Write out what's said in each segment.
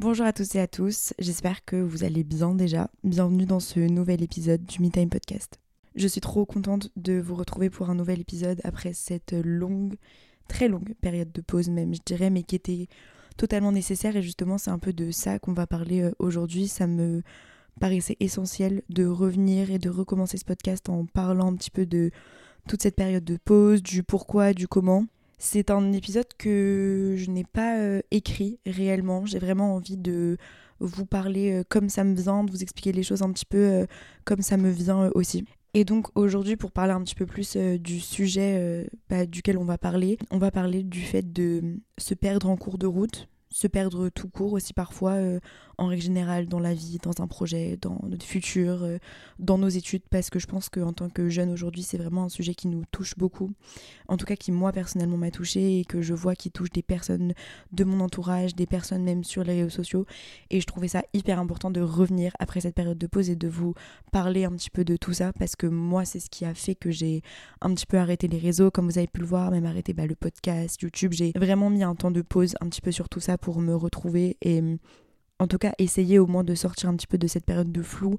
Bonjour à tous et à tous, j'espère que vous allez bien déjà. Bienvenue dans ce nouvel épisode du Me Time Podcast. Je suis trop contente de vous retrouver pour un nouvel épisode après cette très longue période de pause même je dirais, mais qui était totalement nécessaire et justement c'est un peu de ça qu'on va parler aujourd'hui. Ça me paraissait essentiel de revenir et de recommencer ce podcast en parlant un petit peu de toute cette période de pause, du pourquoi, du comment. C'est un épisode que je n'ai pas écrit réellement. J'ai vraiment envie de vous parler comme ça me vient, de vous expliquer les choses un petit peu comme ça me vient aussi. Et donc aujourd'hui, pour parler un petit peu plus du sujet duquel on va parler du fait de se perdre en cours de route, se perdre tout court aussi parfois, en règle générale dans la vie, dans un projet, dans notre futur, dans nos études, parce que je pense qu'en tant que jeune aujourd'hui, c'est vraiment un sujet qui nous touche beaucoup, en tout cas qui moi personnellement m'a touchée et que je vois qui touche des personnes de mon entourage, des personnes même sur les réseaux sociaux, et je trouvais ça hyper important de revenir après cette période de pause et de vous parler un petit peu de tout ça, parce que moi c'est ce qui a fait que j'ai un petit peu arrêté les réseaux, comme vous avez pu le voir, même arrêté le podcast, YouTube. J'ai vraiment mis un temps de pause un petit peu sur tout ça pour me retrouver et en tout cas essayer au moins de sortir un petit peu de cette période de flou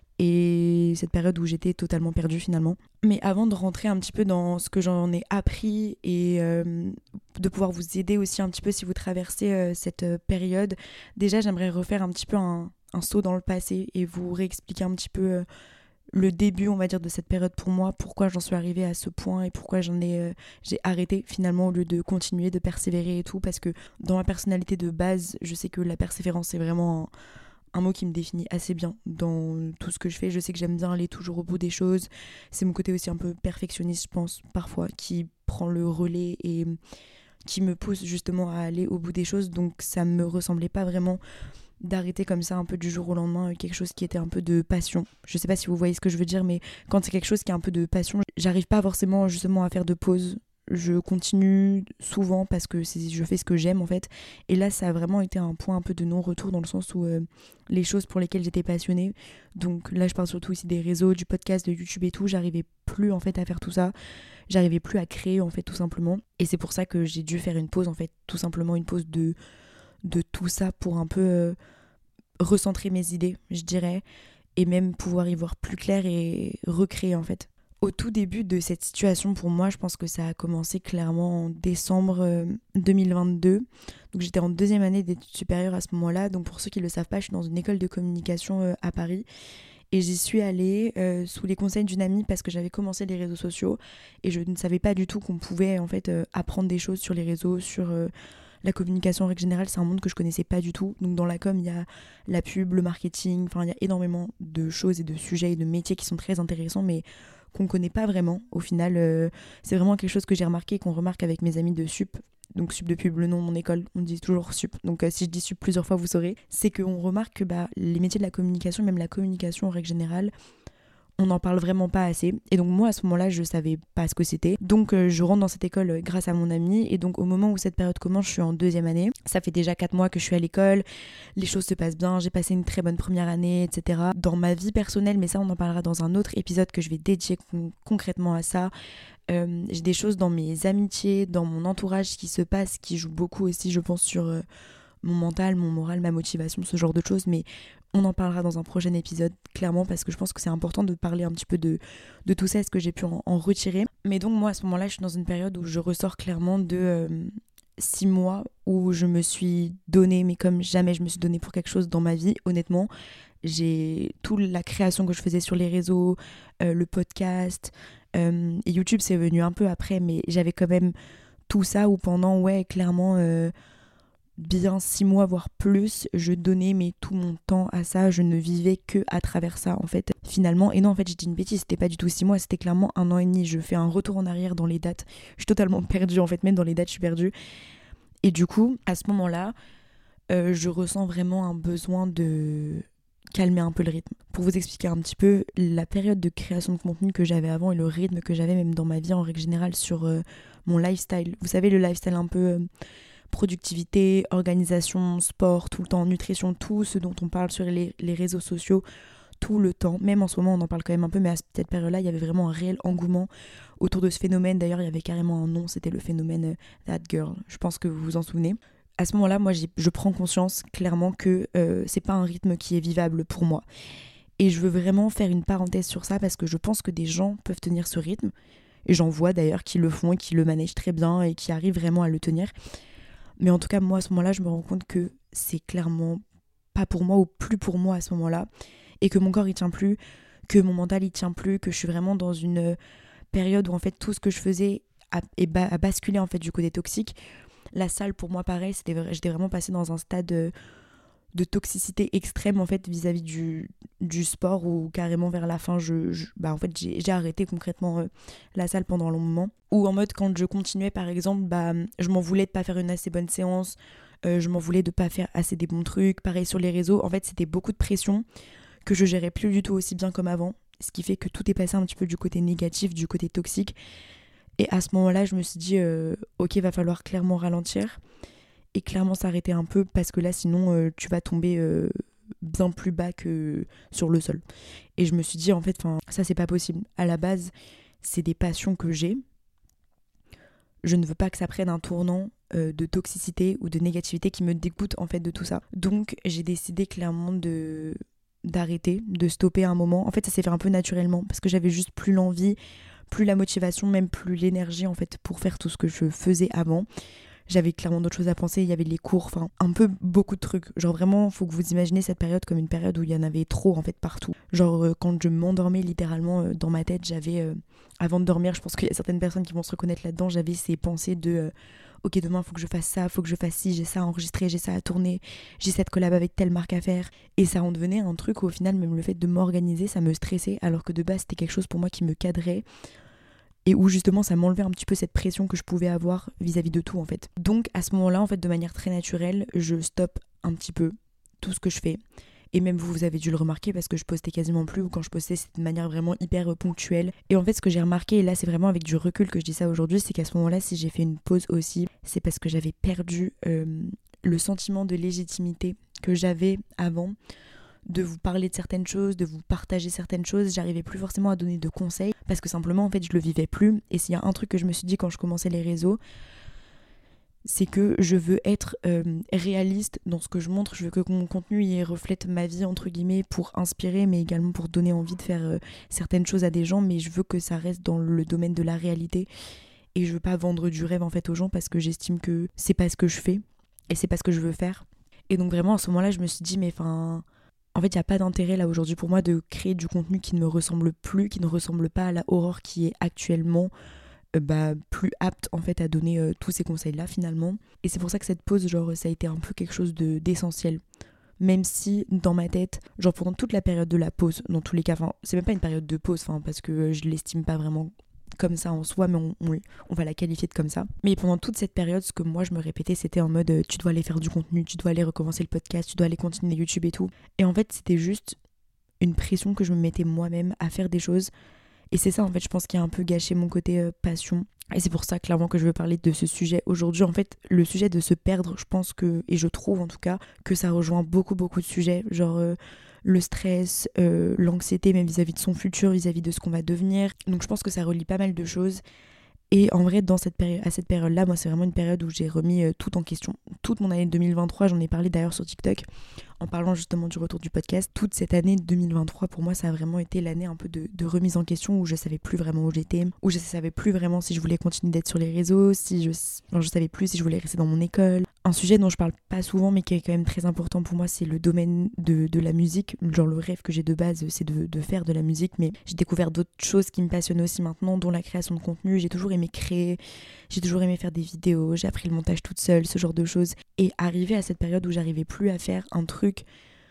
et cette période où j'étais totalement perdue finalement. Mais avant de rentrer un petit peu dans ce que j'en ai appris et de pouvoir vous aider aussi un petit peu si vous traversez cette période, déjà j'aimerais refaire un petit peu un saut dans le passé et vous réexpliquer un petit peu le début, on va dire, de cette période pour moi, pourquoi j'en suis arrivée à ce point et pourquoi j'ai arrêté finalement au lieu de continuer, de persévérer et tout, parce que dans ma personnalité de base, je sais que la persévérance c'est vraiment un mot qui me définit assez bien dans tout ce que je fais. Je sais que j'aime bien aller toujours au bout des choses. C'est mon côté aussi un peu perfectionniste, je pense, parfois, qui prend le relais et qui me pousse justement à aller au bout des choses. Donc ça me ressemblait pas vraiment d'arrêter comme ça un peu du jour au lendemain quelque chose qui était un peu de passion. Je sais pas si vous voyez ce que je veux dire, mais quand c'est quelque chose qui est un peu de passion, j'arrive pas forcément justement à faire de pause. Je continue souvent parce que je fais ce que j'aime en fait. Et là, ça a vraiment été un point un peu de non-retour dans le sens où les choses pour lesquelles j'étais passionnée, donc là je parle surtout ici des réseaux, du podcast, de YouTube et tout, j'arrivais plus en fait à faire tout ça. J'arrivais plus à créer en fait tout simplement. Et c'est pour ça que j'ai dû faire une pause en fait, tout simplement une pause de tout ça pour un peu recentrer mes idées, je dirais, et même pouvoir y voir plus clair et recréer en fait. Au tout début de cette situation, pour moi, je pense que ça a commencé clairement en décembre 2022. Donc j'étais en deuxième année d'études supérieures à ce moment-là. Donc pour ceux qui ne le savent pas, je suis dans une école de communication à Paris. Et j'y suis allée sous les conseils d'une amie parce que j'avais commencé les réseaux sociaux. Et je ne savais pas du tout qu'on pouvait en fait apprendre des choses sur les réseaux, sur la communication en règle générale. C'est un monde que je connaissais pas du tout. Donc dans la com, il y a la pub, le marketing. Enfin, il y a énormément de choses et de sujets et de métiers qui sont très intéressants, mais qu'on connaît pas vraiment. Au final, c'est vraiment quelque chose que j'ai remarqué, qu'on remarque avec mes amis de sup. Donc sup de pub, le nom de mon école, on dit toujours sup. Donc si je dis sup plusieurs fois, vous saurez. C'est qu'on remarque que les métiers de la communication, même la communication en règle générale, on n'en parle vraiment pas assez. Et donc moi à ce moment-là, je savais pas ce que c'était. Donc je rentre dans cette école grâce à mon ami. Et donc au moment où cette période commence, je suis en deuxième année. Ça fait déjà 4 mois que je suis à l'école. Les choses se passent bien. J'ai passé une très bonne première année, etc. Dans ma vie personnelle, mais ça on en parlera dans un autre épisode que je vais dédier concrètement à ça. J'ai des choses dans mes amitiés, dans mon entourage qui se passent, qui jouent beaucoup aussi, je pense, sur mon mental, mon moral, ma motivation, ce genre de choses. Mais on en parlera dans un prochain épisode, clairement, parce que je pense que c'est important de parler un petit peu de tout ça, ce que j'ai pu en retirer. Mais donc moi, à ce moment-là, je suis dans une période où je ressors clairement de 6 mois où je me suis donnée, mais comme jamais je me suis donnée pour quelque chose dans ma vie, honnêtement. J'ai toute la création que je faisais sur les réseaux, le podcast, et YouTube c'est venu un peu après, mais j'avais quand même tout ça où pendant, clairement, bien 6 mois voire plus, je donnais tout mon temps à ça, je ne vivais que à travers ça en fait finalement. Et non, en fait j'ai dit une bêtise, c'était pas du tout 6 mois, c'était clairement 1 an et demi. Je fais un retour en arrière dans les dates, je suis totalement perdue en fait, même dans les dates je suis perdue. Et du coup à ce moment là je ressens vraiment un besoin de calmer un peu le rythme. Pour vous expliquer un petit peu la période de création de contenu que j'avais avant et le rythme que j'avais même dans ma vie en règle générale sur mon lifestyle. Vous savez, le lifestyle un peu productivité, organisation, sport, tout le temps, nutrition, tout ce dont on parle sur les réseaux sociaux tout le temps. Même en ce moment, on en parle quand même un peu, mais à cette période-là, il y avait vraiment un réel engouement autour de ce phénomène. D'ailleurs, il y avait carrément un nom, c'était le phénomène That Girl. Je pense que vous vous en souvenez. à ce moment-là, moi, je prends conscience clairement que c'est pas un rythme qui est vivable pour moi. Et je veux vraiment faire une parenthèse sur ça parce que je pense que des gens peuvent tenir ce rythme. Et j'en vois d'ailleurs qui le font et qui le manègent très bien et qui arrivent vraiment à le tenir. Mais en tout cas, moi, à ce moment-là, je me rends compte que c'est clairement pas pour moi ou plus pour moi à ce moment-là. Et que mon corps, il tient plus, que mon mental, il tient plus, que je suis vraiment dans une période où en fait tout ce que je faisais a basculé en fait du côté toxique. La salle, pour moi, pareil, j'étais vraiment passée dans un stade de toxicité extrême en fait vis-à-vis du sport, où carrément vers la fin en fait j'ai arrêté concrètement la salle pendant un long moment, ou en mode quand je continuais par exemple, je m'en voulais de pas faire une assez bonne séance, je m'en voulais de pas faire assez des bons trucs, pareil sur les réseaux, en fait c'était beaucoup de pression que je gérais plus du tout aussi bien comme avant, ce qui fait que tout est passé un petit peu du côté négatif, du côté toxique. Et à ce moment-là je me suis dit ok, va falloir clairement ralentir et clairement s'arrêter un peu, parce que là sinon tu vas tomber bien plus bas que sur le sol. Et je me suis dit en fait, ça c'est pas possible. À la base, c'est des passions que j'ai. Je ne veux pas que ça prenne un tournant de toxicité ou de négativité qui me dégoûte en fait de tout ça. Donc j'ai décidé clairement d'arrêter, de stopper un moment. En fait, ça s'est fait un peu naturellement parce que j'avais juste plus l'envie, plus la motivation, même plus l'énergie en fait pour faire tout ce que je faisais avant. J'avais clairement d'autres choses à penser, il y avait les cours, enfin un peu beaucoup de trucs. Genre vraiment, faut que vous imaginez cette période comme une période où il y en avait trop en fait partout. Genre quand je m'endormais littéralement dans ma tête, j'avais, avant de dormir, je pense qu'il y a certaines personnes qui vont se reconnaître là-dedans, j'avais ces pensées de ok, demain faut que je fasse ça, faut que je fasse ci, j'ai ça à enregistrer, j'ai ça à tourner, j'ai cette collab avec telle marque à faire. Et ça en devenait un truc où au final même le fait de m'organiser, ça me stressait, alors que de base c'était quelque chose pour moi qui me cadrait. Et où justement ça m'enlevait un petit peu cette pression que je pouvais avoir vis-à-vis de tout en fait. Donc à ce moment-là en fait, de manière très naturelle, je stoppe un petit peu tout ce que je fais. Et même vous avez dû le remarquer parce que je postais quasiment plus, ou quand je postais c'était de manière vraiment hyper ponctuelle. Et en fait ce que j'ai remarqué, et là c'est vraiment avec du recul que je dis ça aujourd'hui, c'est qu'à ce moment-là si j'ai fait une pause aussi, c'est parce que j'avais perdu le sentiment de légitimité que j'avais avant, de vous parler de certaines choses, de vous partager certaines choses. J'arrivais plus forcément à donner de conseils parce que simplement en fait je le vivais plus. Et s'il y a un truc que je me suis dit quand je commençais les réseaux, c'est que je veux être réaliste dans ce que je montre. Je veux que mon contenu y reflète ma vie entre guillemets, pour inspirer mais également pour donner envie de faire certaines choses à des gens, mais je veux que ça reste dans le domaine de la réalité. Et je veux pas vendre du rêve en fait aux gens, parce que j'estime que c'est pas ce que je fais et c'est pas ce que je veux faire. Et donc vraiment à ce moment-là je me suis dit mais en fait, il n'y a pas d'intérêt là aujourd'hui pour moi de créer du contenu qui ne me ressemble plus, qui ne ressemble pas à la Aurore qui est actuellement plus apte en fait à donner tous ces conseils-là finalement. Et c'est pour ça que cette pause, genre, ça a été un peu quelque chose d'essentiel. Même si dans ma tête, genre pendant toute la période de la pause, dans tous les cas, c'est même pas une période de pause, parce que je l'estime pas vraiment comme ça en soi, mais on va la qualifier de comme ça. Mais pendant toute cette période, ce que moi je me répétais, c'était en mode tu dois aller faire du contenu, tu dois aller recommencer le podcast, tu dois aller continuer YouTube et tout. Et en fait c'était juste une pression que je me mettais moi-même à faire des choses. Et c'est ça en fait, je pense, qui a un peu gâché mon côté passion. Et c'est pour ça clairement que je veux parler de ce sujet aujourd'hui. En fait, le sujet de se perdre, je pense que, et je trouve en tout cas, que ça rejoint beaucoup de sujets. Genre le stress, l'anxiété même vis-à-vis de son futur, vis-à-vis de ce qu'on va devenir. Donc je pense que ça relie pas mal de choses. Et en vrai, à cette période-là, moi, c'est vraiment une période où j'ai remis tout en question. Toute mon année 2023, j'en ai parlé d'ailleurs sur TikTok, en parlant justement du retour du podcast. Toute cette année 2023, pour moi, ça a vraiment été l'année un peu de remise en question, où je savais plus vraiment où j'étais, où je savais plus vraiment si je voulais continuer d'être sur les réseaux, je savais plus si je voulais rester dans mon école. Un sujet dont je parle pas souvent, mais qui est quand même très important pour moi, c'est le domaine de la musique. Genre le rêve que j'ai de base, c'est de faire de la musique, mais j'ai découvert d'autres choses qui me passionnent aussi maintenant, dont la création de contenu. J'ai toujours aimé créer, j'ai toujours aimé faire des vidéos, j'ai appris le montage toute seule, ce genre de choses. Et arrivé à cette période où j'arrivais plus à faire un truc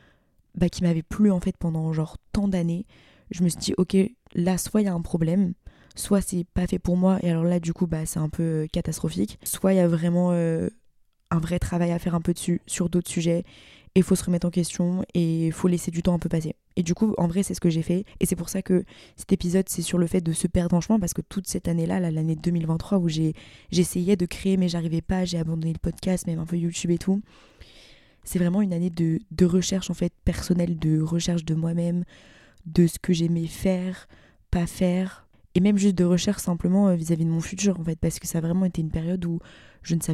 qui m'avait plu en fait pendant genre tant d'années, je me suis dit ok, là soit il y a un problème, soit c'est pas fait pour moi, et alors là du coup c'est un peu catastrophique, soit il y a vraiment un vrai travail à faire un peu dessus, sur d'autres sujets, et il faut se remettre en question et il faut laisser du temps un peu passer. Et du coup, en vrai, c'est ce que j'ai fait. Et c'est pour ça que cet épisode, c'est sur le fait de se perdre en chemin, parce que toute cette année-là, l'année 2023, où j'essayais de créer mais j'arrivais pas, j'ai abandonné le podcast, même un peu YouTube et tout, c'est vraiment une année de recherche en fait personnelle, de recherche de moi-même, de ce que j'aimais faire, pas faire, et même juste de recherche simplement vis-à-vis de mon futur en fait, parce que ça a vraiment été une période où je ne savais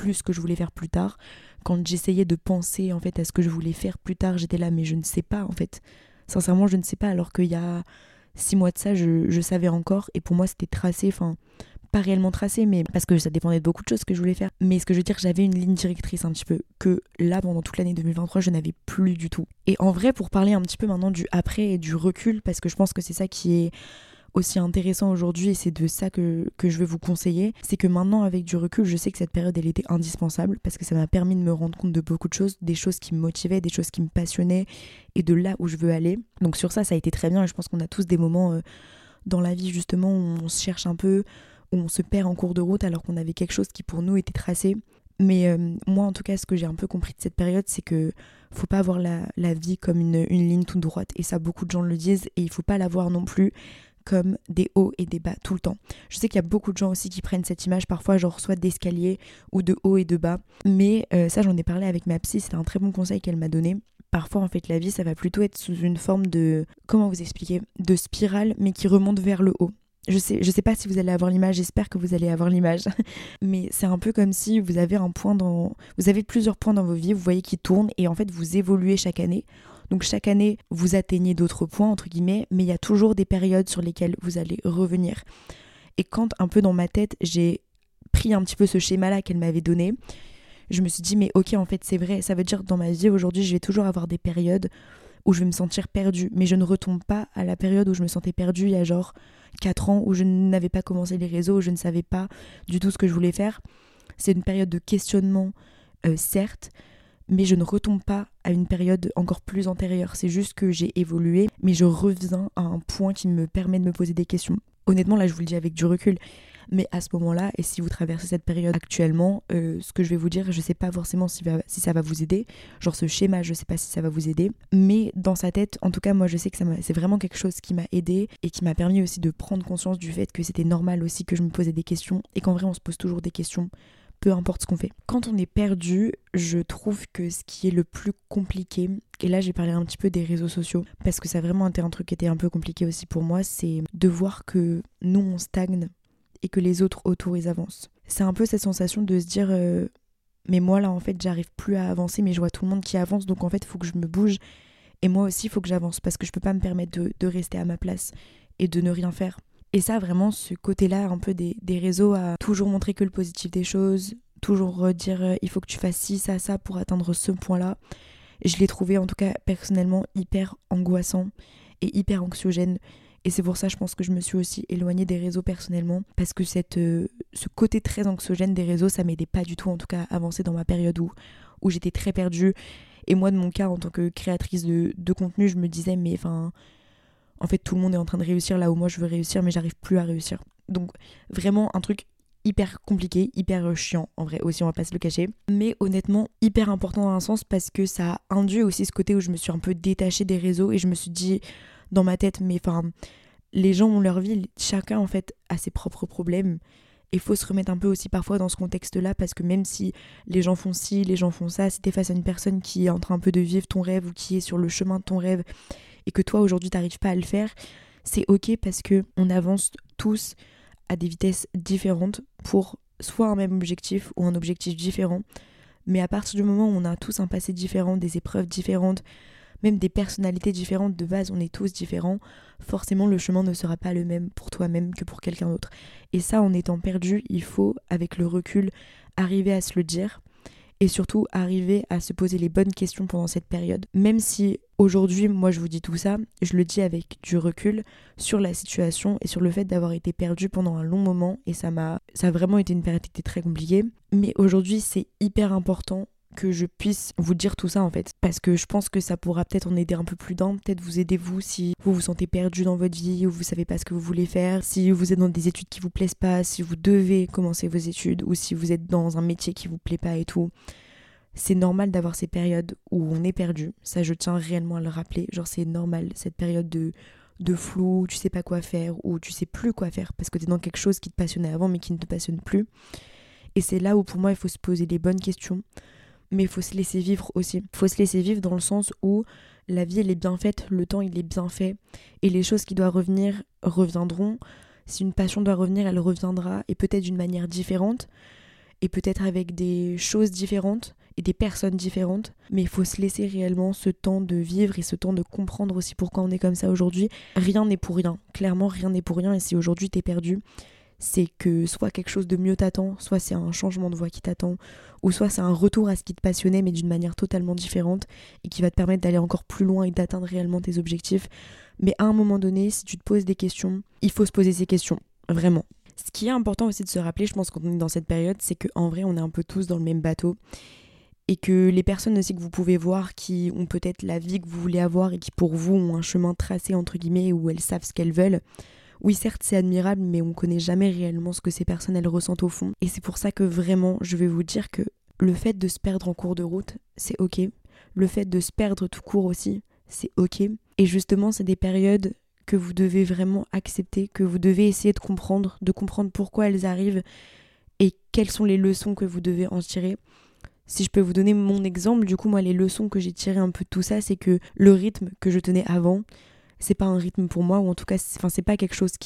plus ce que je voulais faire plus tard. Quand j'essayais de penser en fait à ce que je voulais faire plus tard, j'étais là mais je ne sais pas en fait. Sincèrement je ne sais pas, alors qu'il y a 6 mois de ça je savais encore et pour moi c'était tracé, enfin pas réellement tracé mais parce que ça dépendait de beaucoup de choses que je voulais faire. Mais ce que je veux dire, j'avais une ligne directrice un petit peu que là pendant toute l'année 2023 je n'avais plus du tout. Et en vrai, pour parler un petit peu maintenant du après et du recul, parce que je pense que c'est ça qui est aussi intéressant aujourd'hui et c'est de ça que je veux vous conseiller, c'est que maintenant avec du recul je sais que cette période elle était indispensable parce que ça m'a permis de me rendre compte de beaucoup de choses, des choses qui me motivaient, des choses qui me passionnaient et de là où je veux aller. Donc sur ça a été très bien et je pense qu'on a tous des moments dans la vie justement où on se cherche un peu, où on se perd en cours de route alors qu'on avait quelque chose qui pour nous était tracé. Mais moi en tout cas ce que j'ai un peu compris de cette période, c'est que faut pas voir la vie comme une ligne toute droite, et ça beaucoup de gens le disent, et il faut pas la voir non plus comme des hauts et des bas tout le temps. Je sais qu'il y a beaucoup de gens aussi qui prennent cette image parfois genre soit d'escalier ou de haut et de bas, mais ça j'en ai parlé avec ma psy, c'était un très bon conseil qu'elle m'a donné. Parfois en fait la vie ça va plutôt être sous une forme de, comment vous expliquer, de spirale mais qui remonte vers le haut. Je sais pas si vous allez avoir l'image, j'espère que vous allez avoir l'image, mais c'est un peu comme si vous avez plusieurs points dans vos vies, vous voyez qui tournent et en fait vous évoluez chaque année. Donc chaque année, vous atteignez d'autres points, entre guillemets, mais il y a toujours des périodes sur lesquelles vous allez revenir. Et quand, un peu dans ma tête, j'ai pris un petit peu ce schéma-là qu'elle m'avait donné, je me suis dit, mais ok, en fait, c'est vrai, ça veut dire que dans ma vie, aujourd'hui, je vais toujours avoir des périodes où je vais me sentir perdue, mais je ne retombe pas à la période où je me sentais perdue il y a genre 4 ans, où je n'avais pas commencé les réseaux, où je ne savais pas du tout ce que je voulais faire. C'est une période de questionnement, certes, mais je ne retombe pas à une période encore plus antérieure. C'est juste que j'ai évolué, mais je reviens à un point qui me permet de me poser des questions. Honnêtement, là, je vous le dis avec du recul, mais à ce moment-là, et si vous traversez cette période actuellement, ce que je vais vous dire, je sais pas forcément si ça va vous aider. Genre ce schéma, je sais pas si ça va vous aider, mais dans sa tête, en tout cas, moi, je sais que c'est vraiment quelque chose qui m'a aidé et qui m'a permis aussi de prendre conscience du fait que c'était normal aussi que je me posais des questions et qu'en vrai, on se pose toujours des questions. Peu importe ce qu'on fait. Quand on est perdu, je trouve que ce qui est le plus compliqué, et là j'ai parlé un petit peu des réseaux sociaux, parce que ça a vraiment été un truc qui était un peu compliqué aussi pour moi, c'est de voir que nous on stagne et que les autres autour ils avancent. C'est un peu cette sensation de se dire mais moi là en fait j'arrive plus à avancer, mais je vois tout le monde qui avance, donc en fait il faut que je me bouge, et moi aussi il faut que j'avance, parce que je peux pas me permettre de rester à ma place et de ne rien faire. Et ça, vraiment, ce côté-là, un peu des réseaux, à toujours montrer que le positif des choses, toujours dire il faut que tu fasses ci, ça pour atteindre ce point-là. Je l'ai trouvé, en tout cas, personnellement, hyper angoissant et hyper anxiogène. Et c'est pour ça, je pense que je me suis aussi éloignée des réseaux personnellement, parce que ce côté très anxiogène des réseaux, ça m'aidait pas du tout, en tout cas, à avancer dans ma période où j'étais très perdue. Et moi, de mon cas, en tant que créatrice de contenu, je me disais, mais enfin... En fait, tout le monde est en train de réussir là où moi je veux réussir, mais j'arrive plus à réussir. Donc vraiment un truc hyper compliqué, hyper chiant en vrai aussi, on va pas se le cacher. Mais honnêtement, hyper important dans un sens, parce que ça a induit aussi ce côté où je me suis un peu détachée des réseaux et je me suis dit dans ma tête, mais enfin, les gens ont leur vie, chacun en fait a ses propres problèmes. Il faut se remettre un peu aussi parfois dans ce contexte-là, parce que même si les gens font ci, les gens font ça, si t'es face à une personne qui est en train un peu de vivre ton rêve ou qui est sur le chemin de ton rêve et que toi aujourd'hui t'arrives pas à le faire, c'est ok, parce que on avance tous à des vitesses différentes pour soit un même objectif ou un objectif différent. Mais à partir du moment où on a tous un passé différent, des épreuves différentes, même des personnalités différentes, de base on est tous différents, forcément le chemin ne sera pas le même pour toi-même que pour quelqu'un d'autre. Et ça, en étant perdu, il faut, avec le recul, arriver à se le dire, et surtout arriver à se poser les bonnes questions pendant cette période. Même si aujourd'hui, moi je vous dis tout ça, je le dis avec du recul sur la situation et sur le fait d'avoir été perdue pendant un long moment, et ça a vraiment été une période qui était très compliquée. Mais aujourd'hui, c'est hyper important que je puisse vous dire tout ça en fait, parce que je pense que ça pourra peut-être en aider un peu plus d'un, peut-être vous aider vous si vous vous sentez perdu dans votre vie ou vous savez pas ce que vous voulez faire, si vous êtes dans des études qui vous plaisent pas, si vous devez commencer vos études ou si vous êtes dans un métier qui vous plaît pas et tout. C'est normal d'avoir ces périodes où on est perdu, ça je tiens réellement à le rappeler, genre c'est normal cette période de flou, où tu sais pas quoi faire, ou tu sais plus quoi faire parce que t'es dans quelque chose qui te passionnait avant mais qui ne te passionne plus. Et c'est là où pour moi il faut se poser les bonnes questions, mais il faut se laisser vivre aussi. Il faut se laisser vivre dans le sens où la vie elle est bien faite, le temps il est bien fait, et les choses qui doivent revenir reviendront. Si une passion doit revenir, elle reviendra, et peut-être d'une manière différente. et peut-être avec des choses différentes et des personnes différentes, mais il faut se laisser réellement ce temps de vivre et ce temps de comprendre aussi pourquoi on est comme ça aujourd'hui. Rien n'est pour rien, clairement rien n'est pour rien, et si aujourd'hui t'es perdu, c'est que soit quelque chose de mieux t'attend, soit c'est un changement de voie qui t'attend, ou soit c'est un retour à ce qui te passionnait mais d'une manière totalement différente et qui va te permettre d'aller encore plus loin et d'atteindre réellement tes objectifs. Mais à un moment donné, si tu te poses des questions, il faut se poser ces questions, vraiment. Ce qui est important aussi de se rappeler, je pense, quand on est dans cette période, c'est qu'en vrai on est un peu tous dans le même bateau et que les personnes aussi que vous pouvez voir qui ont peut-être la vie que vous voulez avoir et qui pour vous ont un chemin tracé entre guillemets où elles savent ce qu'elles veulent, oui, certes, c'est admirable, mais on connaît jamais réellement ce que ces personnes, elles ressentent au fond. Et c'est pour ça que vraiment, je vais vous dire que le fait de se perdre en cours de route, c'est ok. Le fait de se perdre tout court aussi, c'est ok. Et justement, c'est des périodes que vous devez vraiment accepter, que vous devez essayer de comprendre pourquoi elles arrivent et quelles sont les leçons que vous devez en tirer. Si je peux vous donner mon exemple, du coup, moi, les leçons que j'ai tirées un peu de tout ça, c'est que le rythme que je tenais avant, c'est pas un rythme pour moi, ou en tout cas c'est pas quelque chose qui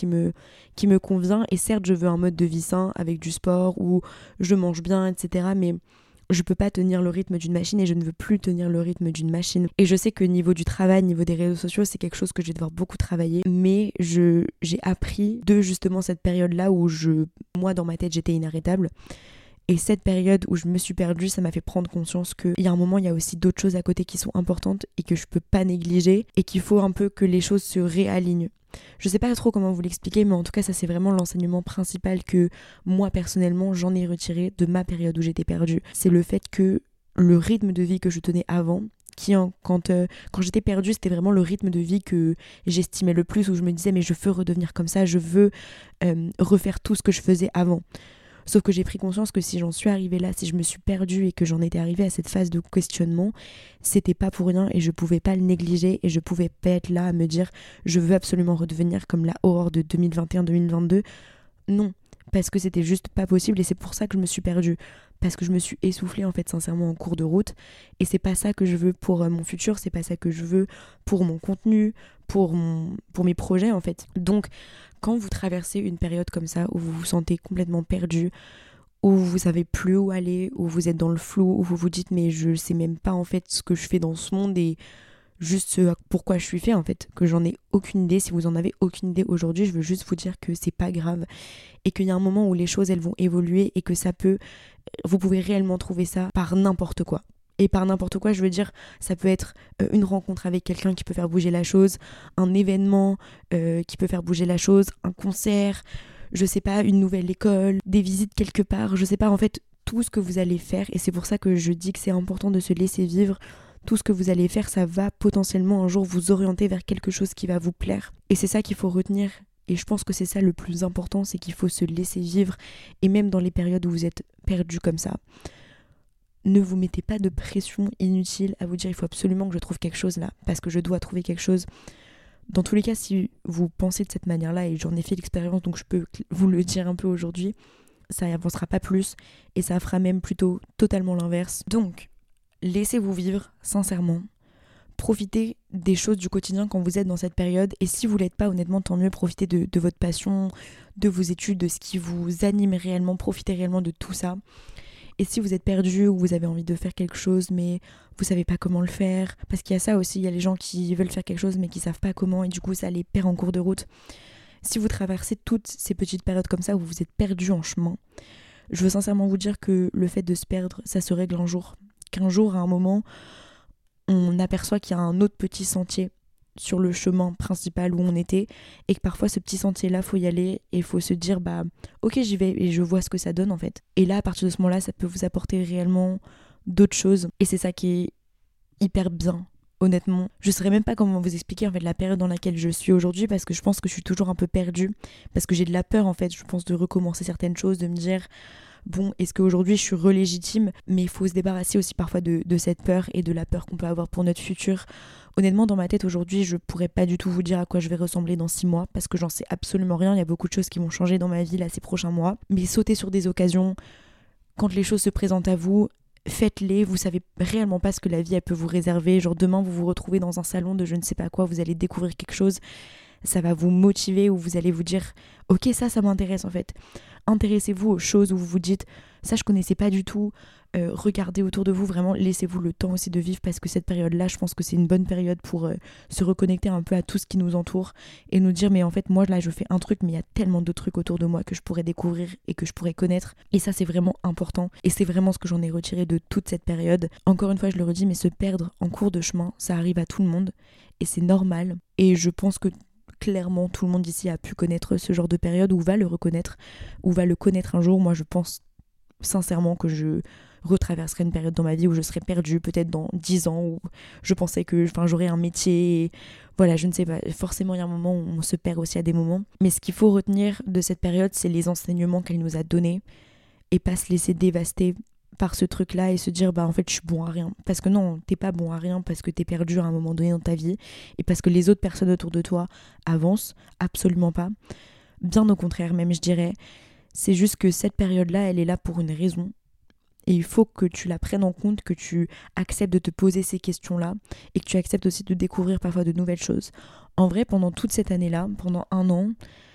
me convient. Et certes, je veux un mode de vie sain avec du sport où je mange bien, etc., mais je peux pas tenir le rythme d'une machine et je ne veux plus tenir le rythme d'une machine. Et je sais que niveau du travail, niveau des réseaux sociaux, c'est quelque chose que je vais devoir beaucoup travailler, mais j'ai appris de justement cette période-là où moi dans ma tête j'étais inarrêtable. Et cette période où je me suis perdue, ça m'a fait prendre conscience qu'il y a un moment, il y a aussi d'autres choses à côté qui sont importantes et que je peux pas négliger et qu'il faut un peu que les choses se réalignent. Je sais pas trop comment vous l'expliquer, mais en tout cas, ça c'est vraiment l'enseignement principal que moi personnellement j'en ai retiré de ma période où j'étais perdue. C'est le fait que le rythme de vie que je tenais avant, quand j'étais perdue, c'était vraiment le rythme de vie que j'estimais le plus, où je me disais mais je veux redevenir comme ça, je veux refaire tout ce que je faisais avant. Sauf que j'ai pris conscience que si j'en suis arrivée là, si je me suis perdue et que j'en étais arrivée à cette phase de questionnement, c'était pas pour rien et je pouvais pas le négliger et je pouvais pas être là à me dire je veux absolument redevenir comme la Aurore de 2021-2022. Non, parce que c'était juste pas possible et c'est pour ça que je me suis perdue. Parce que je me suis essoufflée en fait sincèrement en cours de route et c'est pas ça que je veux pour mon futur, c'est pas ça que je veux pour mon contenu, pour mes projets en fait. Donc quand vous traversez une période comme ça où vous vous sentez complètement perdu, où vous savez plus où aller, où vous êtes dans le flou, où vous vous dites mais je sais même pas en fait ce que je fais dans ce monde et juste ce pourquoi je suis fait en fait, que j'en ai aucune idée. Si vous en avez aucune idée aujourd'hui, je veux juste vous dire que c'est pas grave et qu'il y a un moment où les choses elles vont évoluer et que vous pouvez réellement trouver ça par n'importe quoi. Et par n'importe quoi, je veux dire, ça peut être une rencontre avec quelqu'un qui peut faire bouger la chose, un événement qui peut faire bouger la chose, un concert, je sais pas, une nouvelle école, des visites quelque part, je sais pas, en fait, tout ce que vous allez faire. Et c'est pour ça que je dis que c'est important de se laisser vivre. Tout ce que vous allez faire, ça va potentiellement un jour vous orienter vers quelque chose qui va vous plaire. Et c'est ça qu'il faut retenir. Et je pense que c'est ça le plus important, c'est qu'il faut se laisser vivre. Et même dans les périodes où vous êtes perdu comme ça, ne vous mettez pas de pression inutile à vous dire il faut absolument que je trouve quelque chose là, parce que je dois trouver quelque chose. Dans tous les cas, si vous pensez de cette manière-là, et j'en ai fait l'expérience, donc je peux vous le dire un peu aujourd'hui, ça n'avancera pas plus, et ça fera même plutôt totalement l'inverse. Donc, laissez-vous vivre, sincèrement. Profitez des choses du quotidien quand vous êtes dans cette période, et si vous l'êtes pas, honnêtement, tant mieux, profitez de votre passion, de vos études, de ce qui vous anime réellement, profitez réellement de tout ça. Et si vous êtes perdu ou vous avez envie de faire quelque chose mais vous savez pas comment le faire, parce qu'il y a ça aussi, il y a les gens qui veulent faire quelque chose mais qui savent pas comment et du coup ça les perd en cours de route. Si vous traversez toutes ces petites périodes comme ça où vous êtes perdu en chemin, je veux sincèrement vous dire que le fait de se perdre, ça se règle un jour. Qu'un jour, à un moment, on aperçoit qu'il y a un autre petit sentier sur le chemin principal où on était et que parfois ce petit sentier là faut y aller et il faut se dire bah ok j'y vais et je vois ce que ça donne en fait, et là à partir de ce moment là ça peut vous apporter réellement d'autres choses et c'est ça qui est hyper bien. Honnêtement, je saurais même pas comment vous expliquer en fait la période dans laquelle je suis aujourd'hui, parce que je pense que je suis toujours un peu perdue, parce que j'ai de la peur en fait, je pense, de recommencer certaines choses, de me dire bon, est-ce qu'aujourd'hui je suis relégitime, mais il faut se débarrasser aussi parfois de cette peur et de la peur qu'on peut avoir pour notre futur. Honnêtement, dans ma tête aujourd'hui, je pourrais pas du tout vous dire à quoi je vais ressembler dans 6 mois, parce que j'en sais absolument rien, il y a beaucoup de choses qui vont changer dans ma vie là ces prochains mois, mais sautez sur des occasions, quand les choses se présentent à vous, faites-les, vous savez réellement pas ce que la vie elle peut vous réserver, genre demain vous vous retrouvez dans un salon de je ne sais pas quoi, vous allez découvrir quelque chose, ça va vous motiver ou vous allez vous dire ok ça m'intéresse en fait. Intéressez-vous aux choses où vous vous dites Ça, je connaissais pas du tout. Regardez autour de vous, vraiment, laissez-vous le temps aussi de vivre parce que cette période-là, je pense que c'est une bonne période pour se reconnecter un peu à tout ce qui nous entoure et nous dire mais en fait moi là je fais un truc mais il y a tellement d'autres trucs autour de moi que je pourrais découvrir et que je pourrais connaître et ça c'est vraiment important et c'est vraiment ce que j'en ai retiré de toute cette période. Encore une fois je le redis mais se perdre en cours de chemin ça arrive à tout le monde et c'est normal et je pense que clairement tout le monde ici a pu connaître ce genre de période ou va le reconnaître ou va le connaître un jour. Moi je pense sincèrement que je retraverserai une période dans ma vie où je serai perdue peut-être dans 10 ans où je pensais que j'aurais un métier et voilà je ne sais pas, forcément il y a un moment où on se perd aussi à des moments mais ce qu'il faut retenir de cette période c'est les enseignements qu'elle nous a donnés et pas se laisser dévaster par ce truc là et se dire bah en fait je suis bon à rien parce que non t'es pas bon à rien parce que t'es perdu à un moment donné dans ta vie et parce que les autres personnes autour de toi avancent, absolument pas, bien au contraire même je dirais. C'est juste que cette période-là, elle est là pour une raison. Et il faut que tu la prennes en compte, que tu acceptes de te poser ces questions-là et que tu acceptes aussi de découvrir parfois de nouvelles choses. En vrai, pendant toute cette année-là, pendant 1 an,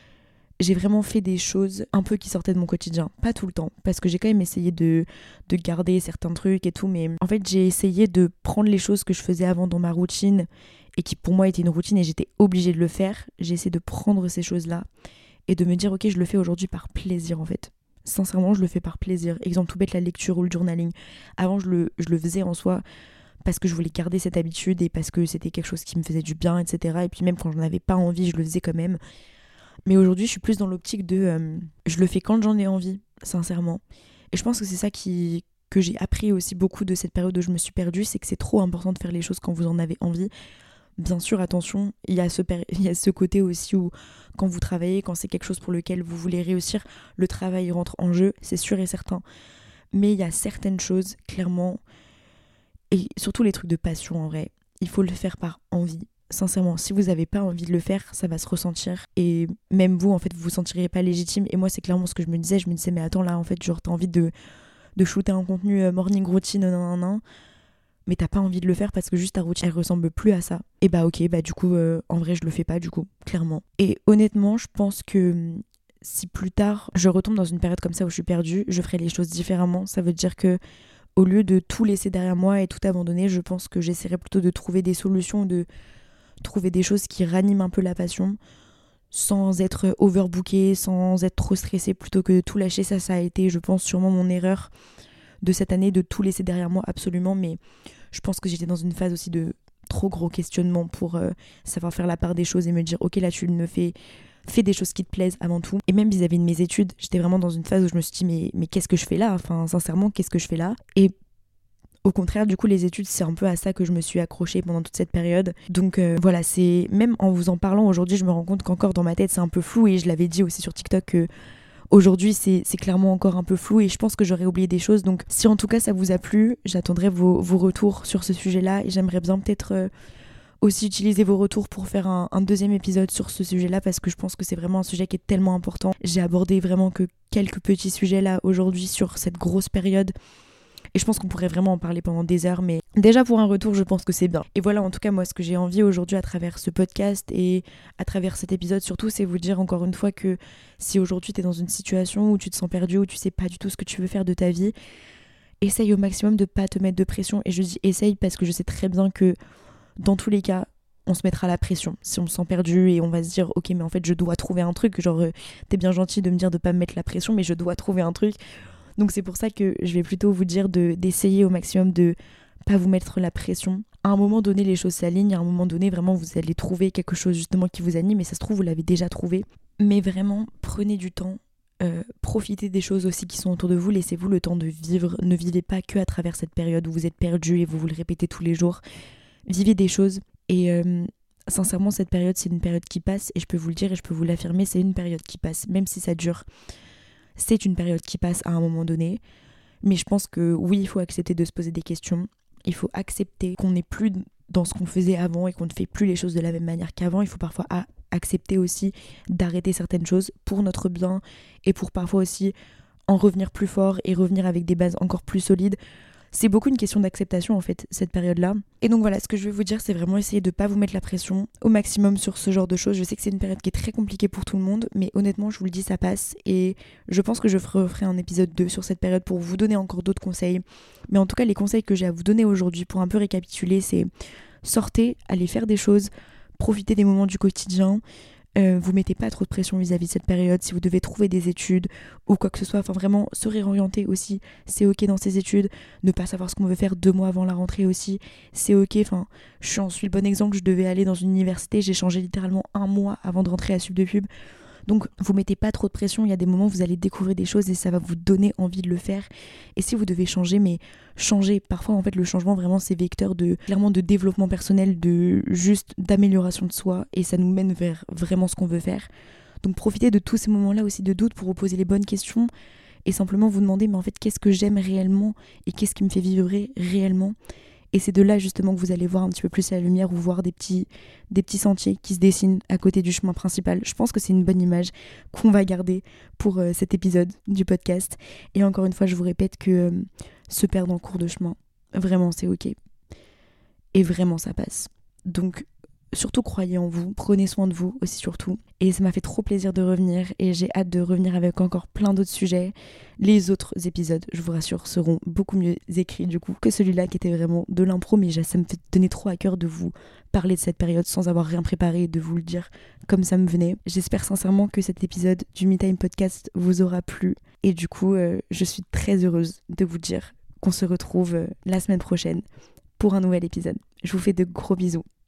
j'ai vraiment fait des choses un peu qui sortaient de mon quotidien. Pas tout le temps, parce que j'ai quand même essayé de garder certains trucs et tout, mais en fait, j'ai essayé de prendre les choses que je faisais avant dans ma routine et qui pour moi étaient une routine et j'étais obligée de le faire. J'ai essayé de prendre ces choses-là et de me dire ok je le fais aujourd'hui par plaisir en fait. Sincèrement je le fais par plaisir. Exemple tout bête la lecture ou le journaling. Avant je le faisais en soi parce que je voulais garder cette habitude et parce que c'était quelque chose qui me faisait du bien etc. Et puis même quand j'en avais pas envie je le faisais quand même. Mais aujourd'hui je suis plus dans l'optique de je le fais quand j'en ai envie sincèrement. Et je pense que c'est ça que j'ai appris aussi beaucoup de cette période où je me suis perdue, c'est que c'est trop important de faire les choses quand vous en avez envie. Bien sûr, attention, il y a ce côté aussi où quand vous travaillez, quand c'est quelque chose pour lequel vous voulez réussir, le travail rentre en jeu, c'est sûr et certain. Mais il y a certaines choses, clairement, et surtout les trucs de passion en vrai, il faut le faire par envie. Sincèrement, si vous n'avez pas envie de le faire, ça va se ressentir. Et même vous, en fait, vous vous sentirez pas légitime. Et moi, c'est clairement ce que je me disais. Je me disais, mais attends, là, en fait, genre, t'as envie de shooter un contenu morning routine, nan, mais t'as pas envie de le faire parce que juste ta routine elle ressemble plus à ça. Et bah ok, bah du coup en vrai je le fais pas du coup, clairement. Et honnêtement je pense que si plus tard je retombe dans une période comme ça où je suis perdue, je ferai les choses différemment. Ça veut dire que au lieu de tout laisser derrière moi et tout abandonner, je pense que j'essaierai plutôt de trouver des solutions, de trouver des choses qui raniment un peu la passion sans être overbookée, sans être trop stressée, plutôt que de tout lâcher. Ça a été je pense sûrement mon erreur de cette année, de tout laisser derrière moi absolument, mais je pense que j'étais dans une phase aussi de trop gros questionnement pour savoir faire la part des choses et me dire ok là tu ne fais des choses qui te plaisent avant tout. Et même vis-à-vis de mes études, j'étais vraiment dans une phase où je me suis dit mais qu'est-ce que je fais là, enfin sincèrement qu'est-ce que je fais là. Et au contraire du coup les études c'est un peu à ça que je me suis accrochée pendant toute cette période. Donc voilà, c'est même en vous en parlant aujourd'hui je me rends compte qu'encore dans ma tête c'est un peu flou et je l'avais dit aussi sur TikTok que aujourd'hui, c'est clairement encore un peu flou et je pense que j'aurais oublié des choses. Donc si en tout cas ça vous a plu, j'attendrai vos retours sur ce sujet-là et j'aimerais bien peut-être aussi utiliser vos retours pour faire un deuxième épisode sur ce sujet-là parce que je pense que c'est vraiment un sujet qui est tellement important. J'ai abordé vraiment que quelques petits sujets là aujourd'hui sur cette grosse période. Et je pense qu'on pourrait vraiment en parler pendant des heures, mais déjà pour un retour, je pense que c'est bien. Et voilà, en tout cas, moi, ce que j'ai envie aujourd'hui à travers ce podcast et à travers cet épisode, surtout, c'est vous dire encore une fois que si aujourd'hui t'es dans une situation où tu te sens perdu, où tu sais pas du tout ce que tu veux faire de ta vie, essaye au maximum de pas te mettre de pression. Et je dis essaye parce que je sais très bien que dans tous les cas, on se mettra la pression si on se sent perdu et on va se dire ok mais en fait je dois trouver un truc, genre t'es bien gentil de me dire de pas me mettre la pression mais je dois trouver un truc. Donc c'est pour ça que je vais plutôt vous dire d'essayer au maximum de pas vous mettre la pression. À un moment donné, les choses s'alignent. À un moment donné, vraiment, vous allez trouver quelque chose justement qui vous anime. Et ça se trouve, vous l'avez déjà trouvé. Mais vraiment, prenez du temps. Profitez des choses aussi qui sont autour de vous. Laissez-vous le temps de vivre. Ne vivez pas que à travers cette période où vous êtes perdu et vous le répétez tous les jours. Vivez des choses. Et sincèrement, cette période, c'est une période qui passe. Et je peux vous le dire et je peux vous l'affirmer, c'est une période qui passe. Même si ça dure. C'est une période qui passe à un moment donné, mais je pense que oui, il faut accepter de se poser des questions, il faut accepter qu'on n'est plus dans ce qu'on faisait avant et qu'on ne fait plus les choses de la même manière qu'avant. Il faut parfois accepter aussi d'arrêter certaines choses pour notre bien et pour parfois aussi en revenir plus fort et revenir avec des bases encore plus solides. c'est beaucoup une question d'acceptation en fait, cette période-là. Et donc voilà, ce que je vais vous dire, c'est vraiment essayer de pas vous mettre la pression au maximum sur ce genre de choses. Je sais que c'est une période qui est très compliquée pour tout le monde, mais honnêtement, je vous le dis, ça passe. Et je pense que je ferai un épisode 2 sur cette période pour vous donner encore d'autres conseils. Mais en tout cas, les conseils que j'ai à vous donner aujourd'hui, pour un peu récapituler, c'est sortez, allez faire des choses, profitez des moments du quotidien. Vous mettez pas trop de pression vis-à-vis de cette période. Si vous devez trouver des études ou quoi que ce soit, enfin vraiment se réorienter aussi, c'est ok dans ces études. Ne pas savoir ce qu'on veut faire 2 mois avant la rentrée aussi, c'est ok. Enfin, j'en suis le bon exemple. Je devais aller dans une université, j'ai changé littéralement 1 mois avant de rentrer à Sub de Pub. Donc vous mettez pas trop de pression, il y a des moments où vous allez découvrir des choses et ça va vous donner envie de le faire. Et si vous devez changer, mais changez. Parfois en fait le changement vraiment c'est vecteur de clairement de développement personnel, de juste d'amélioration de soi et ça nous mène vers vraiment ce qu'on veut faire. Donc profitez de tous ces moments-là aussi de doute pour vous poser les bonnes questions et simplement vous demander mais en fait qu'est-ce que j'aime réellement et qu'est-ce qui me fait vibrer réellement. Et c'est de là justement que vous allez voir un petit peu plus la lumière ou voir des petits sentiers qui se dessinent à côté du chemin principal. Je pense que c'est une bonne image qu'on va garder pour cet épisode du podcast. Et encore une fois, je vous répète que se perdre en cours de chemin, vraiment c'est ok. Et vraiment ça passe. Donc surtout croyez en vous, prenez soin de vous aussi surtout. Et ça m'a fait trop plaisir de revenir et j'ai hâte de revenir avec encore plein d'autres sujets. Les autres épisodes, je vous rassure, seront beaucoup mieux écrits du coup que celui-là qui était vraiment de l'impro, mais ça me fait tenir trop à cœur de vous parler de cette période sans avoir rien préparé et de vous le dire comme ça me venait. J'espère sincèrement que cet épisode du Me Time Podcast vous aura plu et du coup je suis très heureuse de vous dire qu'on se retrouve la semaine prochaine pour un nouvel épisode. Je vous fais de gros bisous.